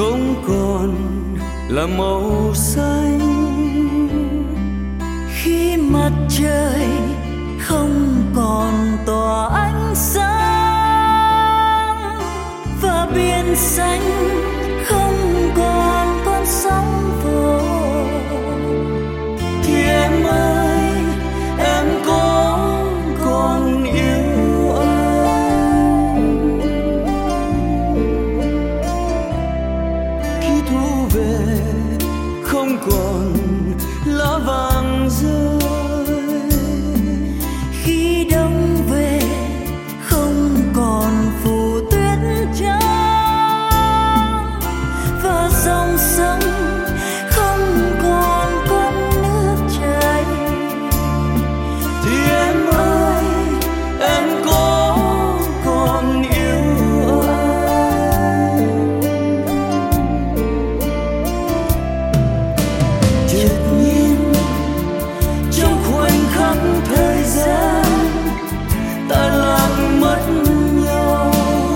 không còn là màu xanh, khi mặt trời không còn tỏa ánh sáng và biển xanh không còn con sóng vỗ, thì em ơi em có còn yêu anh. Khi thu về không còn lá vàng rơi, khi đông về không còn phủ tuyết trắng và dòng sông không còn con nước chảy, thì em ơi em có còn yêu anh. Chợt nhiên trong khoảnh khắc thời gian ta lạc mất nhau,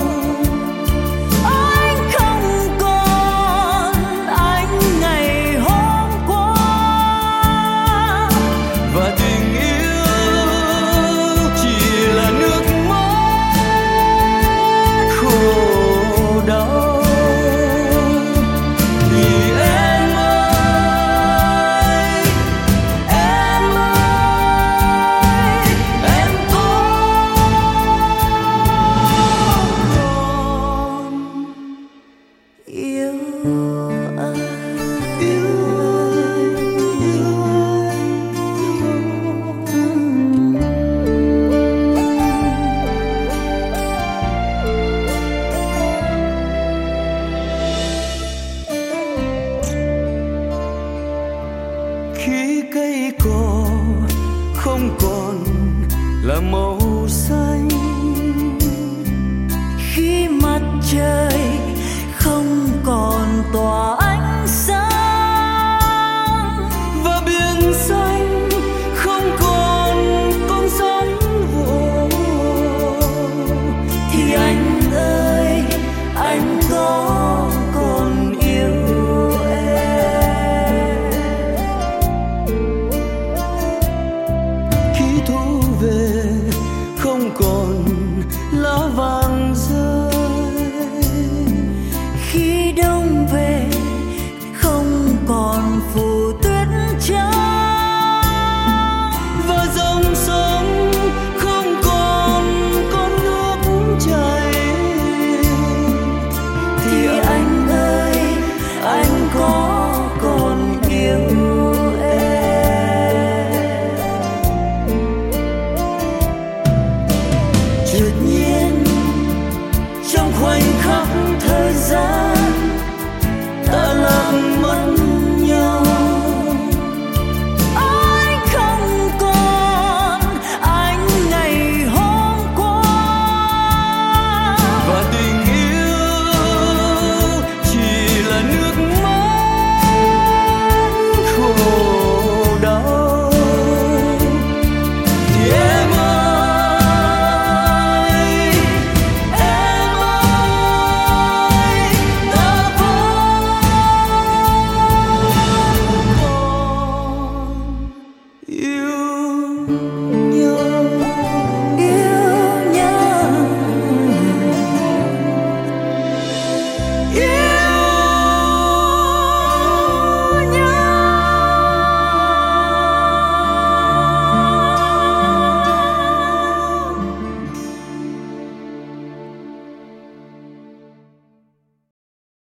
anh không còn anh ngày hôm qua, và tình yêu chỉ là nước mắt khổ đau. Thì em ơi em ơi em có còn yêu anh. yêu khi cây cỏ không còn là màu xanh, Khi mặt trời không còn tỏa